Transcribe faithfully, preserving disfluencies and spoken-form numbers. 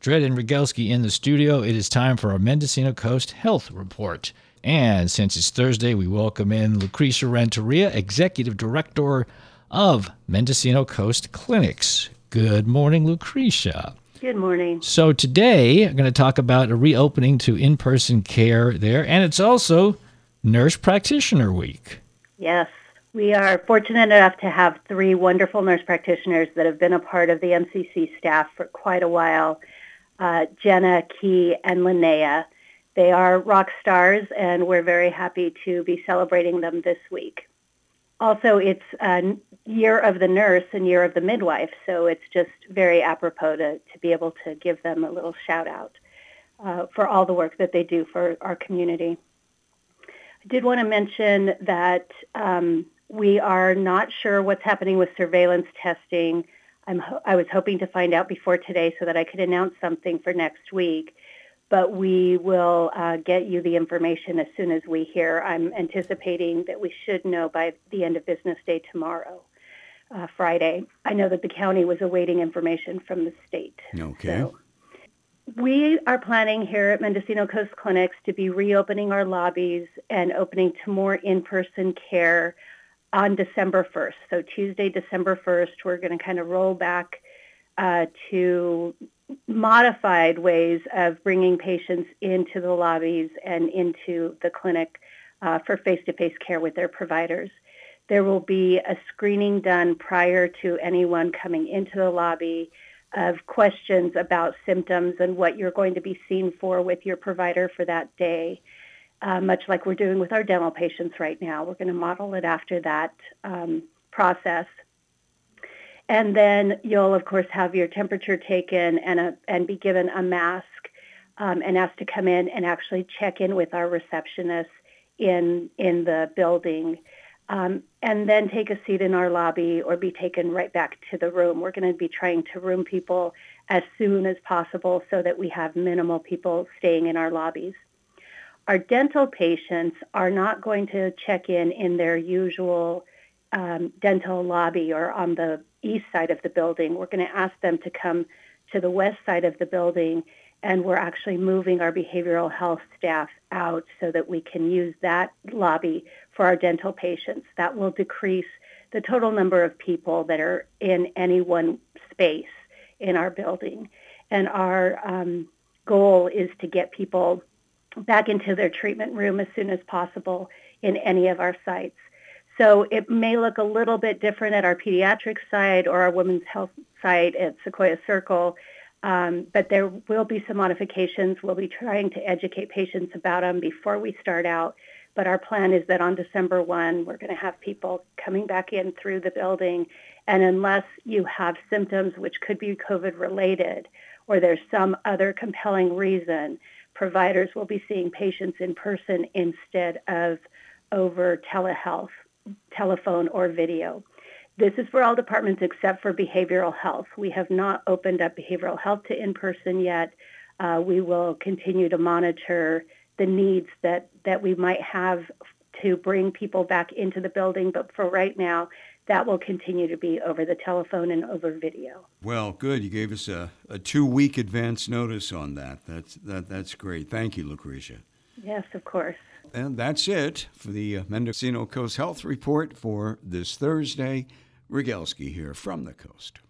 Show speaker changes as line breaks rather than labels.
Dredd and Rogalski in the studio. It is time for our Mendocino Coast Health Report. And since it's Thursday, we welcome in Lucretia Renteria, Executive Director of Mendocino Coast Clinics. Good morning, Lucretia.
Good morning.
So today, I'm going to talk about a reopening to in-person care there, and it's also Nurse Practitioner Week.
Yes, we are fortunate enough to have three wonderful nurse practitioners that have been a part of the M C C staff for quite a while, uh, Jenna, Key, and Linnea. They are rock stars, and we're very happy to be celebrating them this week. Also, it's a year of the nurse and year of the midwife, so it's just very apropos to, to be able to give them a little shout out uh, for all the work that they do for our community. I did want to mention that um, we are not sure what's happening with surveillance testing. I'm ho- I was hoping to find out before today so that I could announce something for next week. But we will uh, get you the information as soon as we hear. I'm anticipating that we should know by the end of business day tomorrow, uh, Friday. I know that the county was awaiting information from the state.
Okay.
So we are planning here at Mendocino Coast Clinics to be reopening our lobbies and opening to more in-person care on December first. So Tuesday, December first, we're going to kind of roll back uh, to modified ways of bringing patients into the lobbies and into the clinic uh, for face-to-face care with their providers. There will be a screening done prior to anyone coming into the lobby of questions about symptoms and what you're going to be seen for with your provider for that day, uh, much like we're doing with our dental patients right now. We're going to model it after that um, process. And then you'll, of course, have your temperature taken and a, and be given a mask um, and asked to come in and actually check in with our receptionists in in the building, um, and then take a seat in our lobby or be taken right back to the room. We're going to be trying to room people as soon as possible so that we have minimal people staying in our lobbies. Our dental patients are not going to check in in their usual um, dental lobby or on the east side of the building. We're going to ask them to come to the west side of the building, and we're actually moving our behavioral health staff out so that we can use that lobby for our dental patients. That will decrease the total number of people that are in any one space in our building. And our um, goal is to get people back into their treatment room as soon as possible in any of our sites. So it may look a little bit different at our pediatric site or our women's health site at Sequoia Circle, um, but there will be some modifications. We'll be trying to educate patients about them before we start out, but our plan is that on December first, we're going to have people coming back in through the building, and unless you have symptoms which could be COVID-related or there's some other compelling reason, providers will be seeing patients in person instead of over telehealth. Telephone or video. This is for all departments except for behavioral health. We have not opened up behavioral health to in-person yet. Uh, we will continue to monitor the needs that, that we might have to bring people back into the building, but for right now, that will continue to be over the telephone and over video.
Well, good. You gave us a, a two-week advance notice on that. That's that. That's great. Thank you, Lucretia.
Yes, of course.
And that's it for the Mendocino Coast Health Report for this Thursday. Rogalski here from the coast.